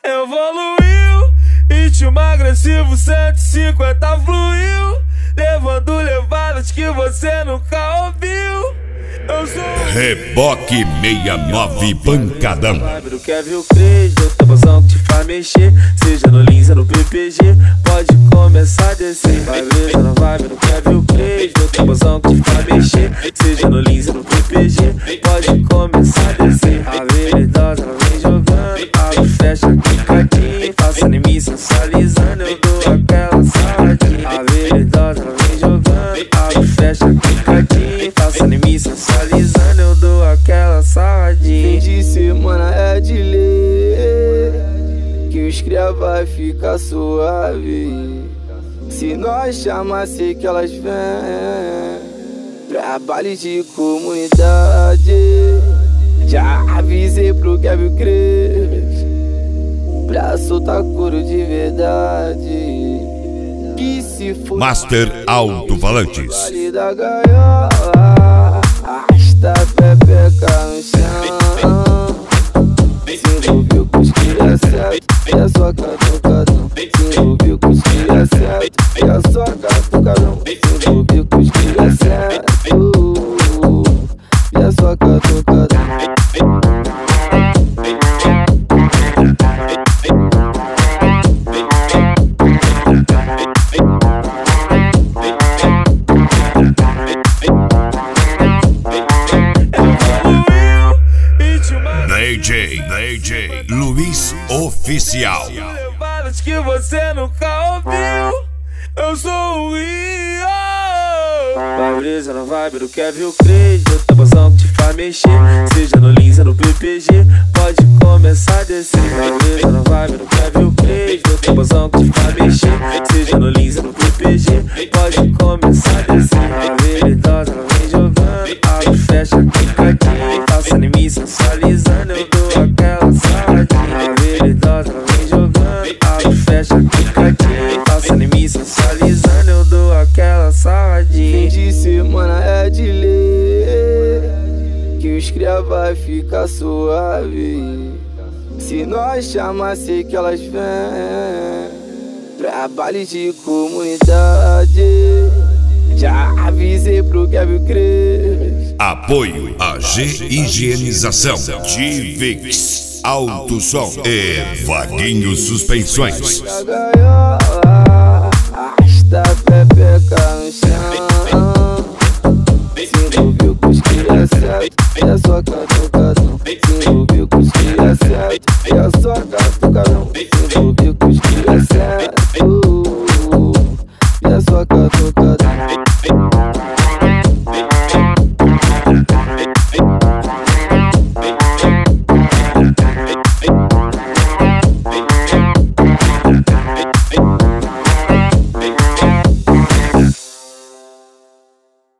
Evoluiu, ritmo agressivo 150 fluiu, levando levadas que você nunca ouviu. Eu sou Reboque 69 Pancadão. do Kevin Cres, do tabuzão que te faz mexer, seja no Lins ou no PPG, pode começar a descer. Vai ver na vibe do Kevin Cres, do tabuzão que te faz mexer, seja no Lins ou no PPG, pode começar a descer. A veridosa ela vem jogando, abre, fecha, quicadinho, passando em mim sensualizando, eu dou aquela saladinha. A veridosa ela vem jogando, abre, fecha, quicadinho, passando em mim sensualizando, eu dou aquela saladinha. Fim de semana é de ler, que os cria vai ficar suave. Se nós chamar, sei que elas vêm pra baile de comunidade. Já avisei pro Kevin Cres pra soltar couro de verdade. Que se for Master Alto-Falantes. baile da gaiola, arrasta a pepeca no chão. Se envolveu com os cria certo, e a sua catucadão. Se envolveu com os cria certo, e a sua catucadão. Se envolveu com os cria certo, e a sua catucadão. DJ Luiz Oficial. Levadas que você nunca ouviu. Eu sou o Rio. Vai brisa na vibe do Kevin Cres, do tabuzão que te faz mexer, seja no Lins ou no PPG, pode começar a descer. Vai brisa na vibe do Kevin Cres, do tabuzão que te faz mexer, seja no Lins ou no PPG, pode começar a descer. A veridosa ela vem jogando, abre, fecha, quicadinho, passando em mim sensualizando, eu dou aquela saladinha. A veridosa ela vem jogando, abre, fecha, quicadinho, passando em mim sensualizando, eu dou aquela saladinha. Fim de semana é de ler, que os cria vai ficar suave. Se nós chamar, sei que elas vêm pra baile de comunidade. Já avisei pro Kevin Cres. Apoio AG Higienização, Divix Alto Som e Vaguinho Suspensões. Da gaiola, arrasta a pepeca no chão.